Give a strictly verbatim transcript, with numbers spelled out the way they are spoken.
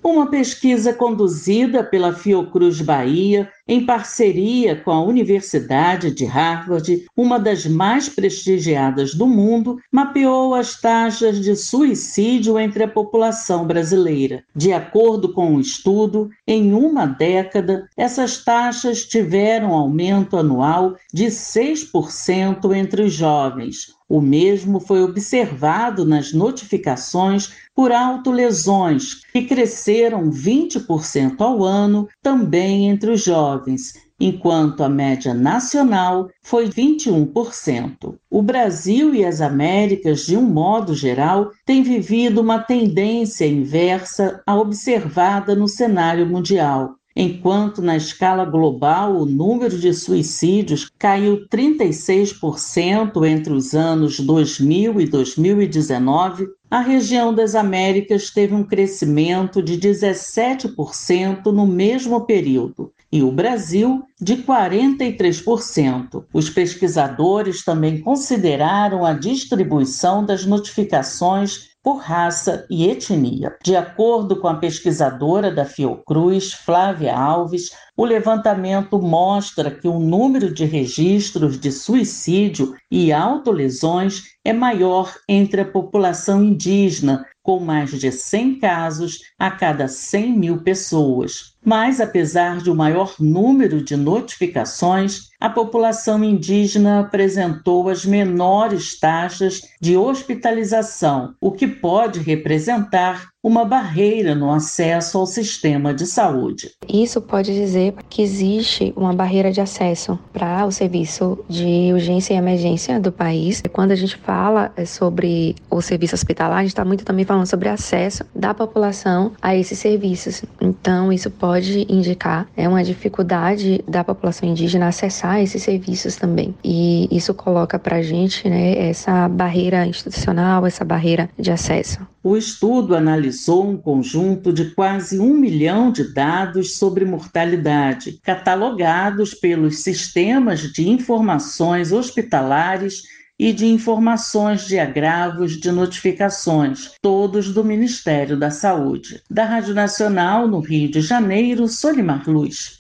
Uma pesquisa conduzida pela Fiocruz Bahia, em parceria com a Universidade de Harvard, uma das mais prestigiadas do mundo, mapeou as taxas de suicídio entre a população brasileira. De acordo com o estudo, em uma década, essas taxas tiveram aumento anual de seis por cento entre os jovens. O mesmo foi observado nas notificações por autolesões, que cresceram vinte por cento ao ano também entre os jovens, enquanto a média nacional foi vinte e um por cento. O Brasil e as Américas, de um modo geral, têm vivido uma tendência inversa à observada no cenário mundial. Enquanto na escala global o número de suicídios caiu trinta e seis por cento entre os anos dois mil e dois mil e dezenove, a região das Américas teve um crescimento de dezessete por cento no mesmo período, e o Brasil de quarenta e três por cento. Os pesquisadores também consideraram a distribuição das notificações por raça e etnia. De acordo com a pesquisadora da Fiocruz, Flávia Alves, o levantamento mostra que o número de registros de suicídio e autolesões é maior entre a população indígena, com mais de cem casos a cada cem mil pessoas. Mas, apesar de um maior número de notificações, a população indígena apresentou as menores taxas de hospitalização, o que pode representar uma barreira no acesso ao sistema de saúde. Isso pode dizer que existe uma barreira de acesso para o serviço de urgência e emergência do país. Quando a gente fala sobre o serviço hospitalar, a gente está muito também falando sobre acesso da população a esses serviços. Então, isso pode indicar é, uma dificuldade da população indígena acessar esses serviços também. E isso coloca para a gente, né, essa barreira institucional, essa barreira de acesso. O estudo analisou um conjunto de quase um milhão de dados sobre mortalidade, catalogados pelos sistemas de informações hospitalares e de informações de agravos de notificações, todos do Ministério da Saúde. Da Rádio Nacional, no Rio de Janeiro, Solimar Luz.